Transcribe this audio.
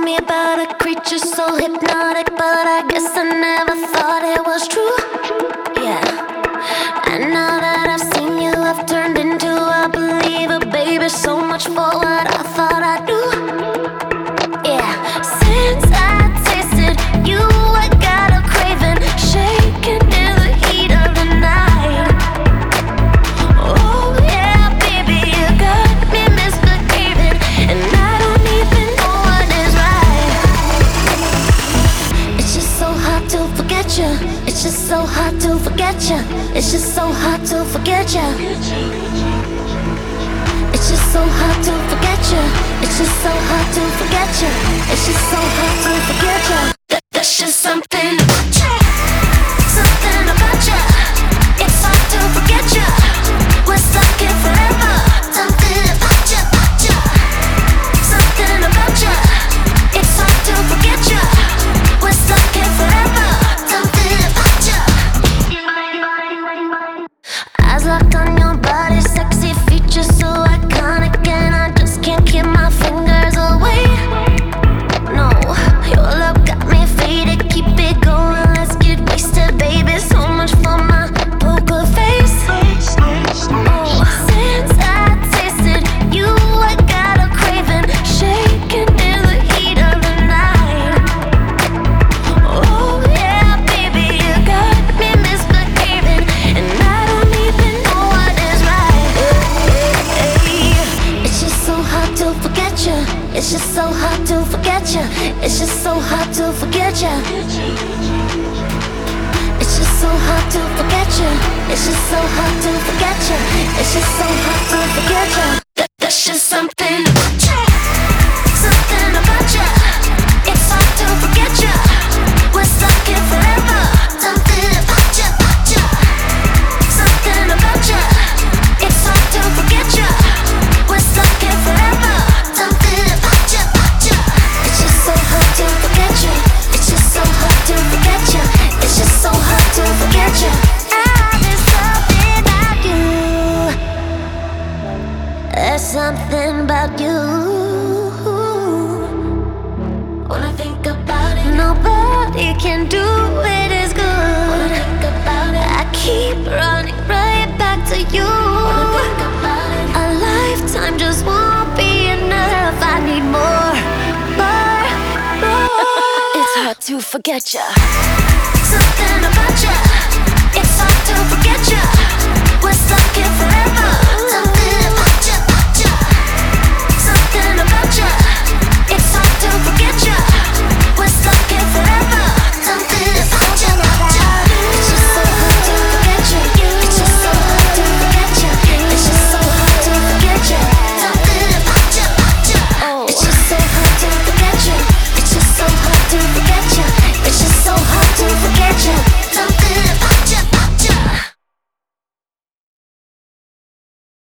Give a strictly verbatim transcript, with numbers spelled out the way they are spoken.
me about a creature so hypnotic, but I guess I never thought it was true. Yeah. And now that I've seen you, I've turned into a believer, baby. So much for what I thought I'd do. Yeah. Since I tasted you, I got a craving, shaking in the heat of the night. Oh yeah, baby, you got me misbehaving, and I don't even know what is right. It's just so hard to forget you. It's just so hard to forget you. It's just so hard to forget you. It's just so hard to forget you. It's just so hard to forget you. It's just so hard to forget you. That, that's just something about you. Something about you. It's hard to forget you. We're stuck here forever. Something about you, about you. Something about you. It's hard to forget you. We're stuck here forever. Something about you. Eyes locked on your body, sexy features so iconic, and I just can't keep my fingers away. No, your love got me faded. Keep it going, let's get wasted, baby. So much for my poker face. Oh, since I tasted you, I got a craving, shaking in the heat of the night. Oh yeah, baby, you got me misbehaving, and I don't even know what is right. It's just so hard to forget you. It's just so hard to forget you. It's just so hard to forget you. It's just so hard to forget you. It's just so hard to forget you. It's just so hard to forget you. That, that's just something about you. Something about you. It's hard to forget you. We're stuck here forever. Something about you, about you. Something about you. It's hard to forget you. We're stuck here forever. Something about you, about you. It's just so hard to forget you. It's just so hard to forget you. It's just so hard to forget you. Ah, there's something about you. There's something about you. When I think about it, nobody can do it as good. When I think about it, I keep running right back to you. When I think about it, a lifetime just won't be enough. I need more, more, more. It's hard to forget you. Something about you.